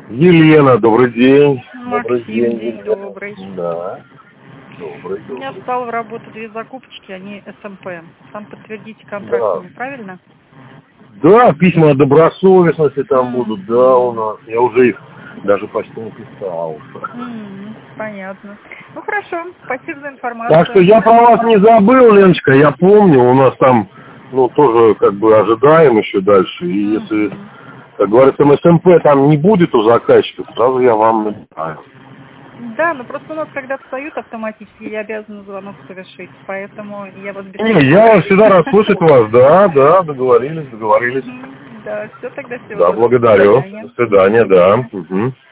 Елена, добрый день. Максим, день добрый. Да. Добрый. У меня встал в работу 2 закупочки, они СМП. Там подтвердите контрактами, правильно? Да, письма о добросовестности там будут, да, у нас. Я уже их даже почти написал. Понятно. Ну хорошо, спасибо за информацию. Так что я про вас не забыл, Леночка, я помню, у нас там, тоже как бы ожидаем еще дальше. И если, как говорится, СМП там не будет у заказчика, сразу я вам написаю. Да, но просто у нас когда встают автоматически, я обязана звонок совершить, поэтому я вас Я всегда рад слышать вас, да, договорились. Да, все тогда, всего Да, доброго. благодарю. До свидания. До свидания, да. Угу.